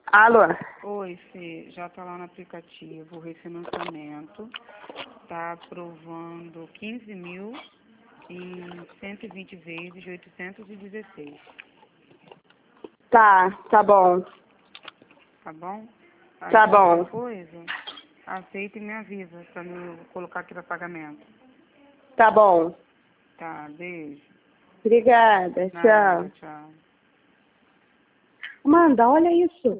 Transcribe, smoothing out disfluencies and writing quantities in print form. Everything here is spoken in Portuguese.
Alô? Oi, Fê, já tá lá no aplicativo, o refinanciamento. Tá aprovando 15.000 em 120 vezes de 816. Tá bom. Tá bom? Aí Tá qualquer bom. coisa, aceita e me avisa pra me colocar aqui para pagamento. Tá bom. Tá, beijo. Obrigada. Nada, Tchau. tchau. Amanda, olha isso.